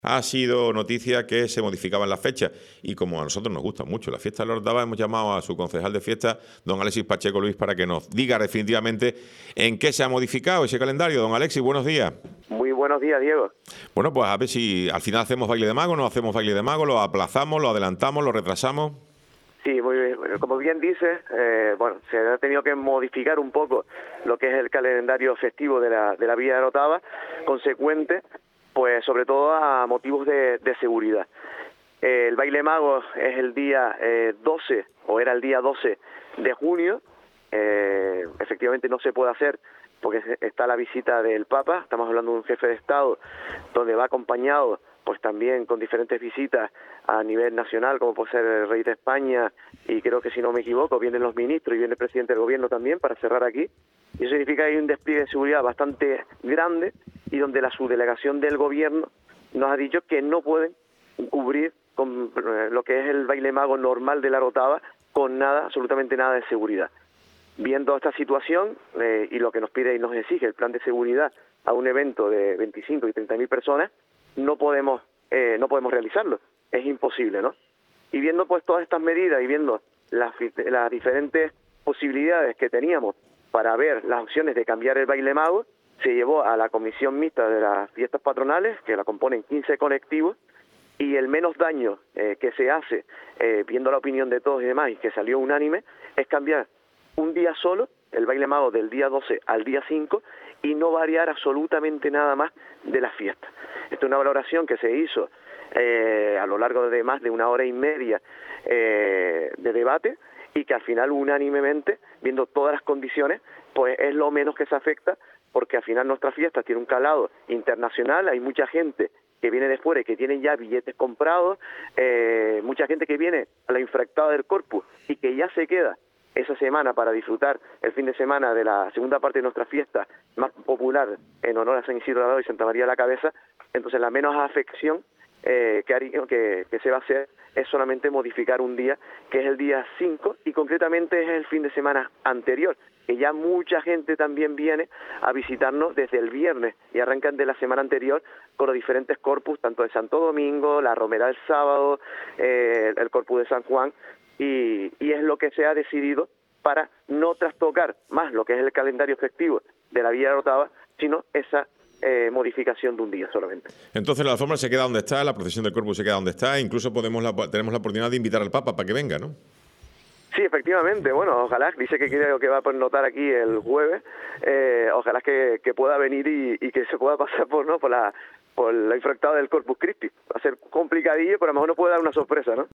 Ha sido noticia que se modificaban las fechas y como a nosotros nos gusta mucho la fiesta de la Orotava, hemos llamado a su concejal de fiesta, don Alexis Pacheco Luis, para que nos diga definitivamente en qué se ha modificado ese calendario. Don Alexis, buenos días. Muy buenos días, Diego. Bueno, pues a ver si al final hacemos baile de mago, no hacemos baile de mago, lo aplazamos, lo adelantamos, lo retrasamos. Sí, muy bien. Como bien dices, se ha tenido que modificar un poco lo que es el calendario festivo de la Villa de Orotava, consecuente, pues sobre todo a motivos de seguridad. El baile mago es el día 12, o era el día 12 de junio. Efectivamente no se puede hacer porque está la visita del Papa. Estamos hablando de un jefe de Estado donde va acompañado pues también con diferentes visitas a nivel nacional, como puede ser el rey de España, y creo que si no me equivoco vienen los ministros y viene el presidente del gobierno también para cerrar aquí. Y eso significa que hay un despliegue de seguridad bastante grande y donde la subdelegación del gobierno nos ha dicho que no pueden cubrir con lo que es el baile mago normal de la Orotava con nada, absolutamente nada de seguridad. Viendo esta situación y lo que nos pide y nos exige el plan de seguridad a un evento de 25 y 30.000 personas, no podemos realizarlo, es imposible, ¿no? Y viendo pues todas estas medidas y viendo las diferentes posibilidades que teníamos para ver las opciones de cambiar el baile mago, se llevó a la comisión mixta de las fiestas patronales, que la componen 15 colectivos, y el menos daño que se hace, viendo la opinión de todos y demás, y que salió unánime, es cambiar un día solo, el baile mago del día 12 al día 5, y no variar absolutamente nada más de las fiestas. Esta es una valoración que se hizo a lo largo de más de 1 hora y media de debate, y que al final unánimemente, viendo todas las condiciones, pues es lo menos que se afecta, porque al final nuestras fiestas tienen un calado internacional, hay mucha gente que viene de fuera y que tienen ya billetes comprados, mucha gente que viene a la infractada del Corpus y que ya se queda esa semana para disfrutar el fin de semana de la segunda parte de nuestra fiesta más popular en honor a San Isidro Labrador y Santa María de la Cabeza. Entonces la menos afección que se va a hacer es solamente modificar un día, que es el día 5, y concretamente es el fin de semana anterior, que ya mucha gente también viene a visitarnos desde el viernes y arrancan de la semana anterior con los diferentes corpus, tanto de Santo Domingo, la Romera del sábado, el corpus de San Juan, y es lo que se ha decidido para no trastocar más lo que es el calendario festivo de la Villa de Orotava, sino esa modificación de un día solamente. Entonces la alfombra se queda donde está, la procesión del Corpus se queda donde está, incluso tenemos la oportunidad de invitar al Papa para que venga, ¿no? Sí, efectivamente. Bueno, ojalá, dice que creo que va a notar aquí el jueves, ojalá que pueda venir y que se pueda pasar por la infractada del Corpus Christi. Va a ser complicadillo, pero a lo mejor nos puede dar una sorpresa, ¿no?